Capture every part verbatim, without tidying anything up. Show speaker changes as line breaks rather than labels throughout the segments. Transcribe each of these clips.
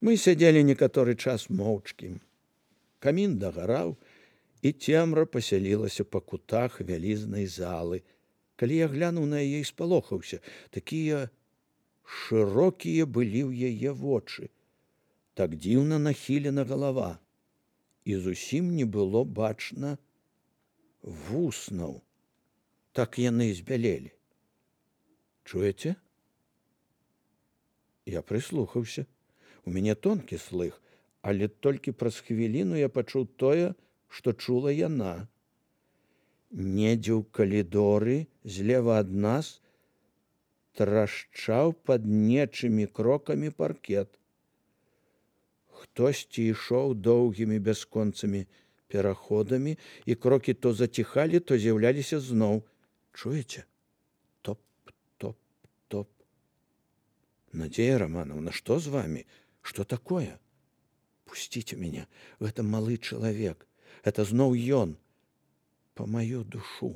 Мы сядзелі некаторы час моўчкі. Камін дагараў, і цемра пасялілася па кутах вялізнай залы. Калі я глянуў на яе і спалохаўся, такія шырокія былі ў яе вочы, так дзіўна нахілена галава, і зусім не было бачна вуснаў, так яны збялелі. Чуеце? Я прыслухаўся. У мяне тонкі слых, але толькі праз хвіліну я пачуў тое, што чула яна. Недзе ў калідоры злева ад нас трашчаў пад нечымі крокамі паркет. Хтосьці ішоў доўгімі бясконцымі пераходамі, і крокі то заціхалі, то з'яўляліся зноў. Чуеце? Топ-топ-топ. Надзея Романовна, што з вами? Что такое? Пусціце мяне, гэта малы чалавек, это зноў ён, па маю душу.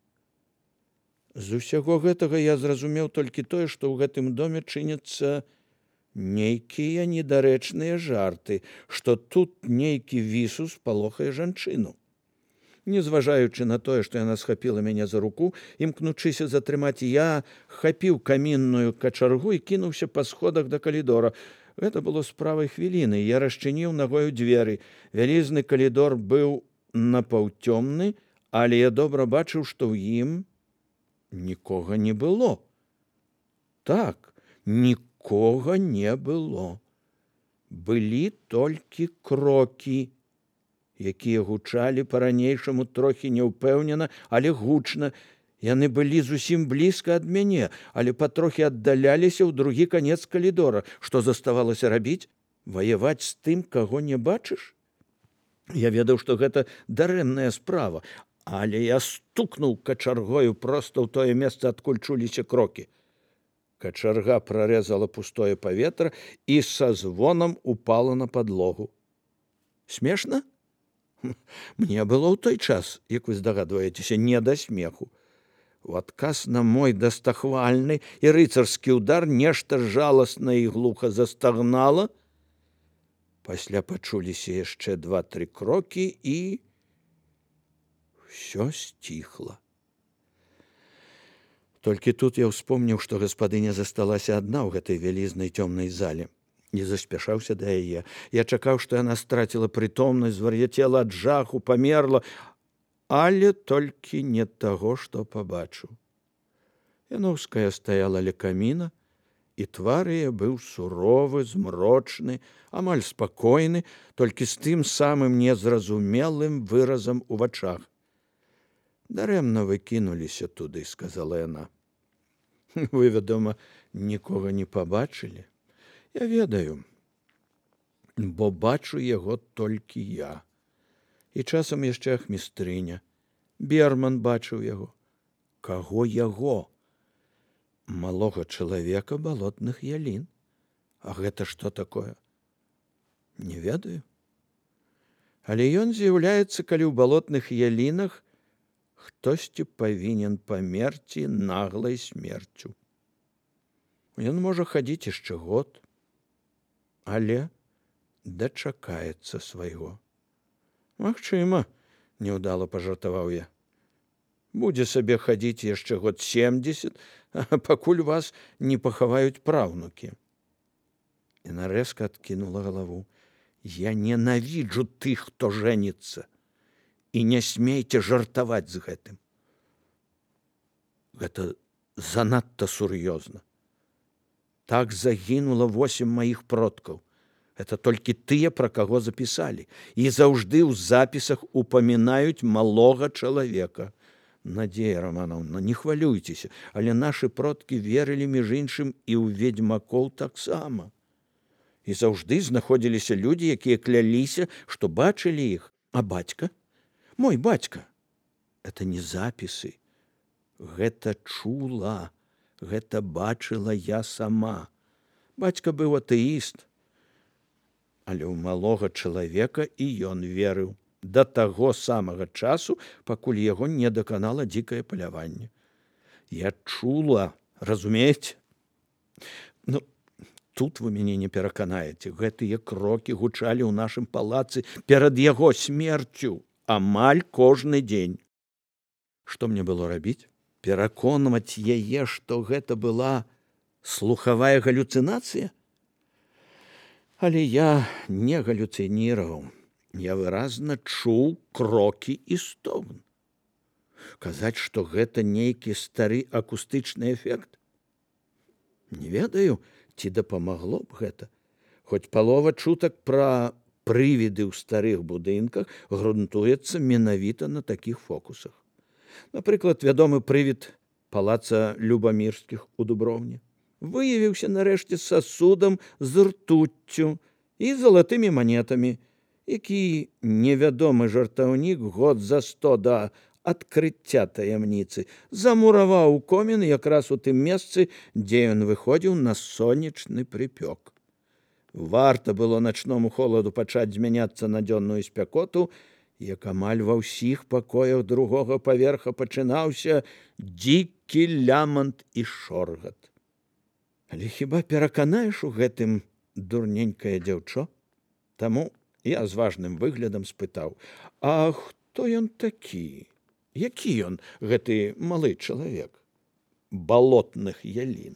З усяго гэтага я зразумеў толькі тое, што ў гэтым доме чыняцца нейкія недарэчныя жарты, што тут нейкі вісус палохае жанчыну. Незважаючы на тое, што яна схапіла мяне за руку, імкнучыся затрымаць, я хапіў камінную качаргу і кінуўся па сходах да калідора. Гэта было справай хвіліны. Я расчыніў нагою дзверы. Вялізны калідор быў напаўцёмны, але я добра бачыў, што ў ім нікога не было. Так, нікога не было. Былі толькі крокі, якія гучалі па-ранейшаму трохі няўпэўнена, але гучна. Яны былі зусім блізка ад мяне, але патрохі аддаляліся ў другі канец калідора. Што заставалася рабіць? Ваяваць з тым, каго не бачыш? Я ведаў, што гэта дарэмная справа, але я стукнуў качаргою проста ў тое месца, адкуль чуліся крокі. Качарга прарэзала пустое паветра і са звонам упала на падлогу. Смешна? Мне было ў той час, як вы здагадваецеся, не да смеху. У адказ на мой дастахвальны і рыцарскі ўдар нешта жаласна і глуха застагнала. Пасля пачуліся яшчэ два-тры крокі, і ўсё сціхла. Толькі тут я ўспомніў, што гаспадыня засталася адна ў гэтай вялізнай цёмнай зале. Не заспяшаўся да яе. Я чакаў, што яна страціла прытомнасць, звар'яцела ад жаху, памерла, але толькі не таго, што пабачыў. Яноўская стаяла ля каміна, і твар яе быў суровы, змрочны, амаль спакойны, толькі з тым самым незразумелым выразам у вачах. Дарэмна вы кінуліся туды, сказала яна. Вы, вядома, нікога не пабачылі. Я ведаю, бо бачу яго толькі я. І часам яшчэ ахмістрыня. Берман бачыў яго. Каго яго? Малога чалавека балотных ялін. А гэта што такое? Не ведаю. Але ён з'яўляецца, калі ў балотных ялінах хтосьці павінен памерці наглай смерцю. Ён можа хадзіць яшчэ год, але дачакаецца свайго. Магчыма, неўдала пажартаваў я. Будзе сабе хадзіць яшчэ год семдзесят, пакуль вас не пахаваюць праўнукі. Яна рэзка адкінула галаву. Я ненавіджу тых, хто жэніцца, і не смейце жартаваць з гэтым. Гэта занадта сур'ёзна. Так загінула восем маіх продкаў. Это толькі тыя, пра каго запісалі. І заўжды ў запісах упамінаюць малога чалавека. Надзея Романовна, не хвалюйцеся, але нашы продкі верылі, між іншым, і ў ведзьмакоў таксама. І заўжды знаходзіліся людзі, якія кляліся, што бачылі іх. А бацька? Мой бацька. Это не запісы. Гэта чула. Гэта бачыла я сама. Бацька быў атэіст. Але ў малога чалавека і ён верыў да таго самага часу, пакуль яго не даканала дзікае паляванне. Я чула, разумееце? Ну, тут вы мяне не пераканаеце. Гэтыя крокі гучалі ў нашым палацы перад яго смерцю амаль кожны дзень. Што мне было рабіць? Пераконваць яе, што гэта была слухавая галюцынацыя? Але я не галюцыніраваў. Я выразна чуў крокі і стогн. Казаць, што гэта нейкі стары акустычны эфект? Не ведаю, ці дапамагло б гэта. Хоць палова чутак пра прывіды ў старых будынках грунтуецца менавіта на такіх фокусах. Напрыклад, вядомы прывід палаца Любамірскіх у Дубровні выявіўся нарэшце сасудам з ртуццю і залатымі манетамі, які невядомы жартаўнік год за сто да адкрыцця таямніцы замураваў комін якраз у тым месцы, дзе ён выходзіў на сонечны прыпёк. Варта было начному холаду пачаць змяняцца на дзённую спякоту, як амаль ва ўсіх пакоях другога паверха пачынаўся дзікі лямант і шоргат. Але хіба пераканаеш у гэтым дурненькае дзяўчо? Таму я з важным выглядам спытаў: а хто ён такі? Які ён, гэты малы чалавек? Балотных ялін.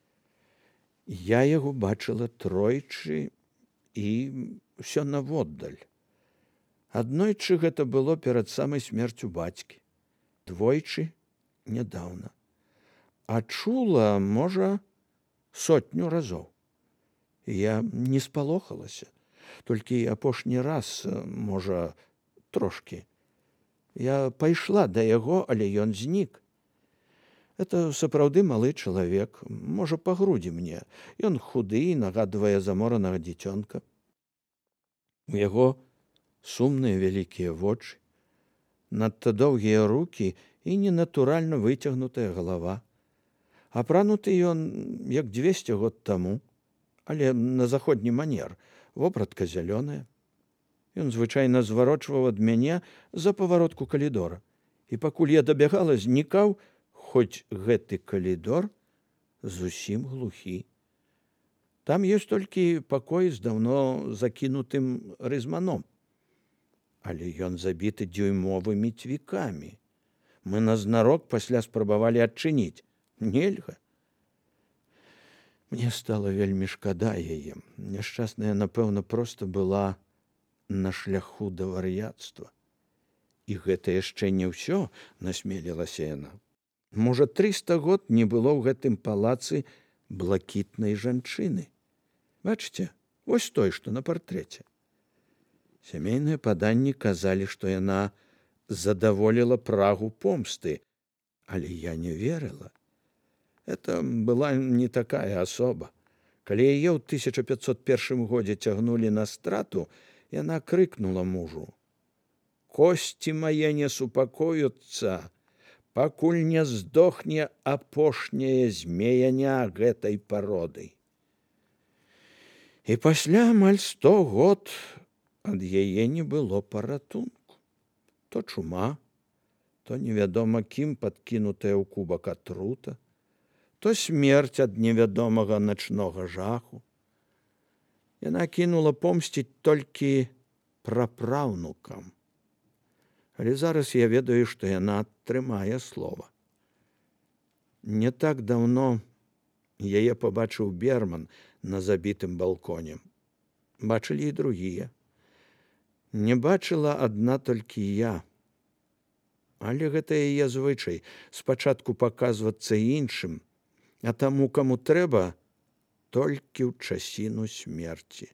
Я яго бачыла тройчы і ўсё наводдаль. Аднойчы гэта было перад самай смерцю бацькі, двойчы нядаўна. А чула, можа, сотню разоў. Я не спалохалася, толькі апошні раз, можа, трошкі. Я пайшла да яго, але ён знік. Это сапраўды малы чалавек, можа, па грудзі мне. Ён худы, нагадвае заморанага дзіцёнка. У яго сумныя вялікія вочы, надта доўгія рукі і ненатуральна выцягнутая галава. Апрануты ён, як дзвесце год таму, але на заходні манер, вопратка зялёная. Ён звычайна зварочваў ад мяне за паваротку калідора. І пакуль я дабягала, знікаў, хоць гэты калідор зусім глухі. Там ёсць толькі пакой з даўно закінутым рызманом. Але ён забіты дзюймовымі цвікамі. Мы назнарок пасля спрабавалі адчыніць. Нельга. Мне стала вельмі шкада яе. Няшчасная, напэўна, проста была на шляху да вар'яцтва. І гэта яшчэ не ўсё, насмелілася яна. Можа, трыста год не было ў гэтым палацы блакітнай жанчыны. Бачыце, вось той, што на партрэце. Сямейныя паданні казалі, што яна задаволіла прагу помсты, але я не верыла. Это была не такая асоба. Калі яе ў тысяча пятьсот першым годзе цягнулі на страту, яна крыкнула мужу: «Косці мае не супакоюцца, пакуль не здохне апошняе змеяня гэтай пароды». І пасля амаль сто год ад яе не было паратунку. То чума, то невядома кім падкінутая ў кубак атрута, то смерць ад невядомага начнога жаху. Яна кінула помсціць толькі прапраўнукам. Але зараз я ведаю, што яна трымае слова. Не так даўно яе пабачыў Берман на забітым балконе. Бачылі і другія. Не бачыла адна толькі я. Але гэта яе звычай спачатку паказвацца іншым, а таму, каму трэба, толькі ў часіну смерці.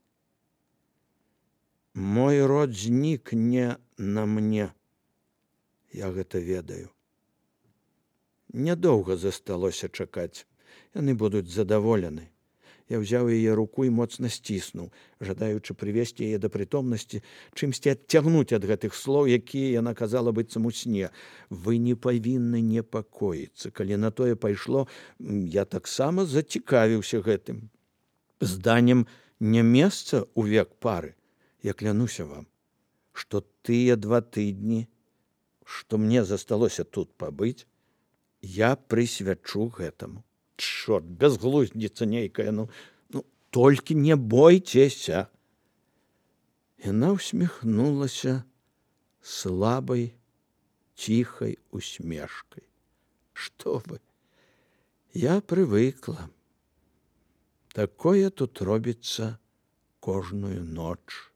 Мой род знік не на мне. Я гэта ведаю. Нядоўга засталося чакаць. Яны будуць задаволены. Я ўзяў яе руку і моцна сціснуў, жадаючы прывесці яе да прытомнасці, чымсьці адцягнуць ад гэтых слоў, якія яна казала быццам у сне. Вы не павінны непакоіцца. Калі на тое пайшло, я таксама зацікавіўся гэтым. Зданнем не месца ў век пары. Я клянуся вам, што тыя два тыдні, што мне засталося тут пабыць, я прысвячу гэтаму. Чорт, безглуздзіца нейкая, ну, ну, толькі не бойцеся. Яна усміхнулася слабай, ціхай усмешкай. Што вы? Я прывыкла. Такое тут робіцца кожную ноч.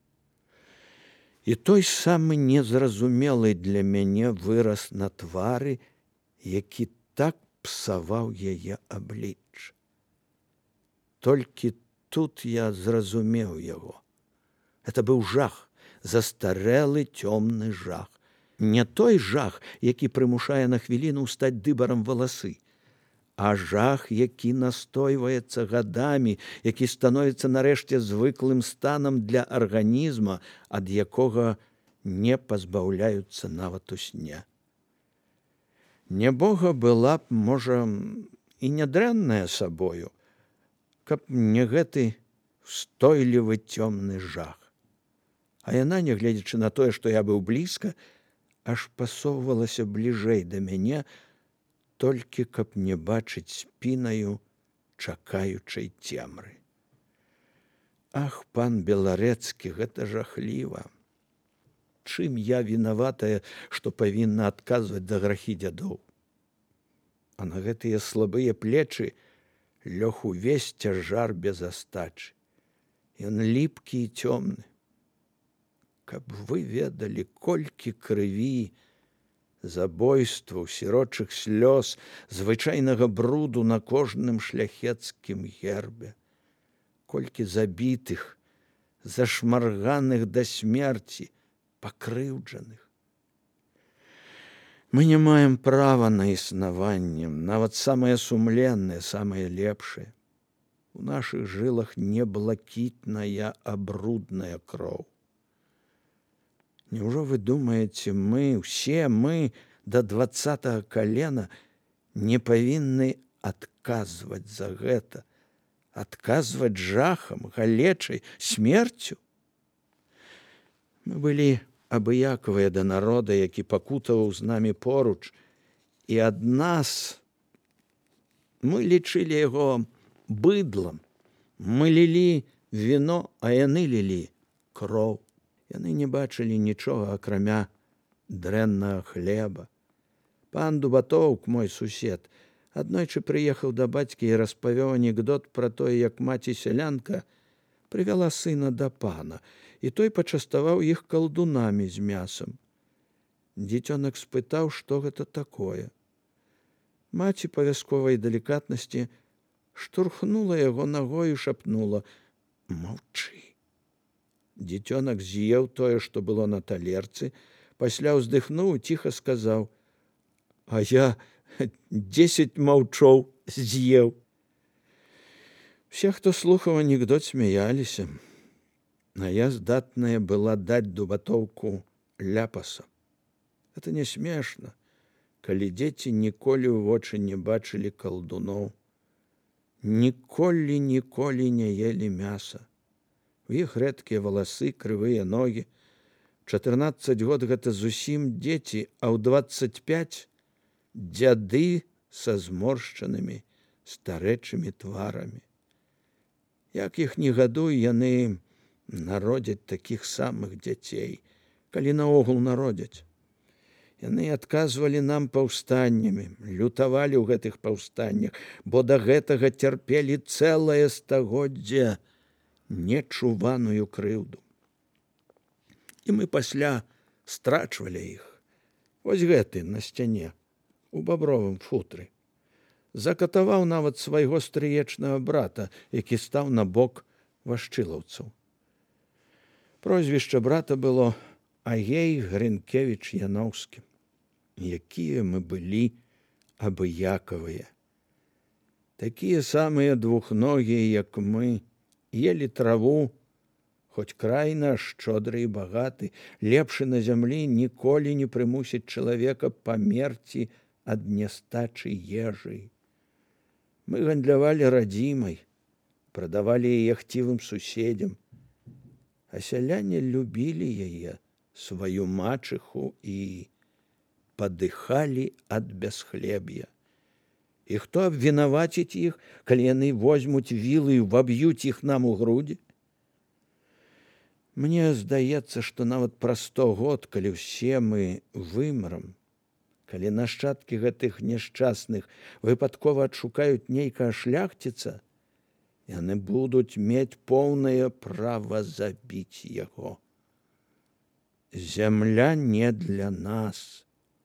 І той самы незразумелы для мяне выраз на твары, які так псаваў яе аблічча. Толькі тут я зразумеў яго. Это быў жах, застарэлы цёмны жах. Не той жах, які прымушае на хвіліну стаць дыбарам валасы, а жах, які настойваецца гадамі, які становіцца нарэшце звыклым станам для арганізма, ад якога не пазбаўляюцца нават у сне. Нябога была б, можа, і нядрэнная сабою, каб не гэты устойлівы цёмны жах. А яна, нягледзячы на тое, што я быў блізка, аж пасоўвалася бліжэй да мяне, толькі каб не бачыць спінаю чакаючай цемры. Ах, пан Беларэцкі, гэта жахліва. Чым я вінаватая, што павінна адказваць за грахі дзядоў? А на гэтыя слабыя плечы лёг увесь цяжар без астачы. Ён ліпкі і цёмны. Каб вы ведалі, колькі крыві, забойстваў, сірочых слёз, звычайнага бруду на кожным шляхецкім гербе, колькі забітых, зашмарганых да смерці, пакрыўджаных. Мы не маем права на існаванне, нават самае сумленнае, самае лепшае. У нашых жылах не блакітная, а брудная кроў. Няўжо вы думаеце, мы, усе мы да дваццатага калена не павінны адказваць за гэта, адказваць жахам, галечай, смерцю? Мы былі абыякавыя да народа, які пакутаваў з намі поруч, і ад нас мы лічылі яго быдлам. Мы лілі віно, а яны лілі кроў. Яны не бачылі нічога, акрамя дрэннага хлеба. Пан Дубатоўк, мой сусед, аднойчы прыехаў да бацькі і распавёў анекдот пра тое, як маці-сялянка прывяла сына да пана, і той пачаставаў іх калдунамі з мясам. Дзіцёнак спытаў, што гэта такое. Маці па вясковай далікатнасці штурхнула яго нагою і шапнула: «Маўчы». Дзіцёнак з'еў тое, што было на талерцы, пасля ўздыхнуў і ціха сказаў: «А я дзесяць маўчоў з'еў». Усе, хто слухаў анекдот, смяяліся, а я здатная была даць Дубатоўку ляпаса. Это не смешна, калі дзеці ніколі ў вочы не бачылі калдуноў, ніколі-ніколі не елі мяса. У іх рэдкія валасы, крывыя ногі. чатырнаццаць год гэта зусім дзеці, а ў дваццаць пяць дзяды са зморшчанымі старэчымі тварамі. Як іх не гадуй, яны народзяць такіх самых дзяцей, калі наогул народзяць. Яны адказвалі нам паўстаннямі, лютавалі ў гэтых паўстаннях, бо да гэтага цярпелі цэлае стагоддзе нечуваную крыўду. І мы пасля страчвалі іх. Вось гэты на сцяне, у бабровым футры. Закатаваў нават свайго стрыечнага брата, які стаў на бок вашчылаўцаў. Прозвішча брата было Агей Грынкевіч Яноўскі. Якія мы былі абыякавыя. Такія самыя двухногія, як мы, елі траву, хоць край наш шчодры і багаты, лепшы на зямлі ніколі не прымусіць чалавека памерці ад нястачы ежы. Мы гандлявалі радзімай, прадавалі яе хцівым суседзям, а сяляне любілі яе, сваю мачыху, і падыхалі ад бясхлеб'я. І хто абвінаваціць іх, калі яны возьмуць вілы і ваб'юць іх нам у грудзі? Мне здаецца, што нават праз сто год, калі ўсе мы вымрам, калі нашчадкі гэтых няшчасных выпадкова адшукаюць нейкага шляхціца, яны будуць мець поўнае права забіць яго. Зямля не для нас.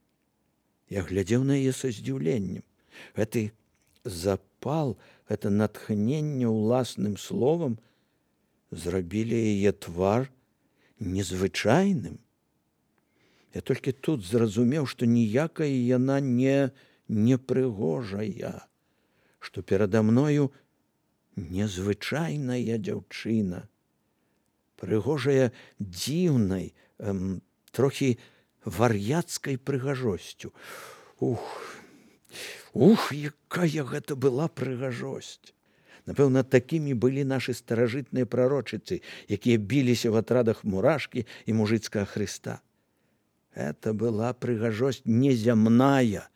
Я глядзеў на яе са здзіўленнем. Гэты запал, гэта натхненне ўласным словам зрабілі яе твар незвычайным. Я толькі тут зразумеў, што ніякая яна не непрыгожая, што перада мною незвычайная дзяўчына, прыгожая дзіўнай, эм, трохі вар'яцкай прыгажосцю. Ух, ух, якая гэта была прыгажосць! Напэўна, такімі былі нашы старажытныя прарочыцы, якія біліся в атрадах мурашкі і мужыцкага Хрыста. Это была прыгажосць незямная,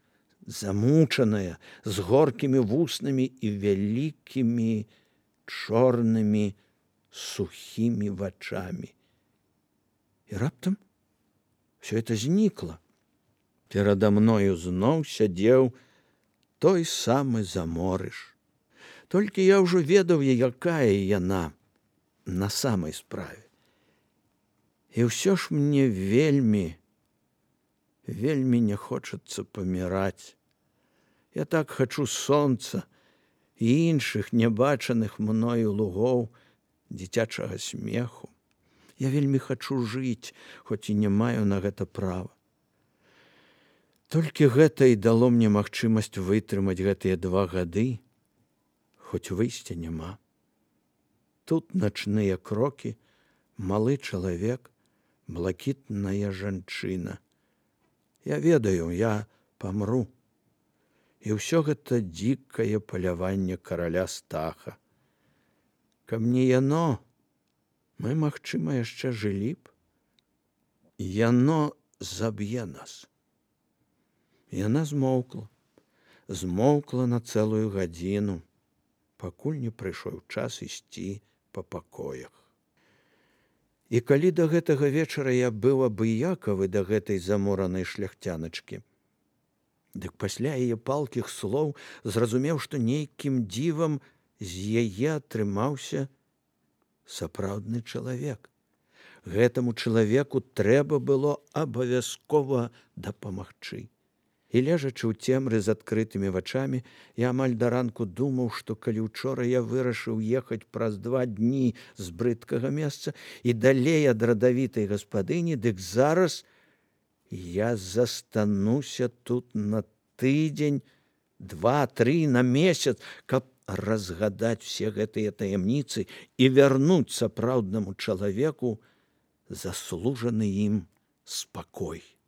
замучаная, з горкімі вуснамі і вялікімі чорнымі сухімі вачамі. І раптам все это знікла. Перада мною зноў сядзеў той самы заморыш. Толькі я ўжо ведаў, якая яна на самай справе. І ўсё ж мне вельмі, вельмі не хочацца паміраць. Я так хачу сонца і іншых нябачаных мною лугоў, дзіцячага смеху. Я вельмі хачу жыць, хоць і не маю на гэта права. Толькі гэта і дало мне магчымасць вытрымаць гэтыя два гады, хоць выйсця няма. Тут начныя крокі, малы чалавек, блакітная жанчына. Я ведаю, я памру. І ўсё гэта дзікае паляванне караля Стаха. Каб не яно, мы, магчыма, яшчэ жылі б. Яно заб'е нас. Яна змоўкла, змоўкла на цэлую гадзіну, пакуль не прыйшоў час ісці па пакоях. І калі да гэтага вечара я быў абыякавы да гэтай заморанай шляхцяначкі, дык пасля яе палкіх слоў зразумеў, што нейкім дзівам з яе атрымаўся сапраўдны чалавек. Гэтаму чалавеку трэба было абавязкова дапамагчы. І лежачы ў цемры з адкрытымі вачамі, я амаль да ранку думаў, што калі учора я вырашыў ехаць праз два дні з брыдкага месца і далей ад радавітай гаспадыні, дык зараз я застануся тут на тыдзень, два, тры, на месяц, каб разгадаць все гэтыя таямніцы і вярнуць сапраўднаму чалавеку заслужаны ім спакой.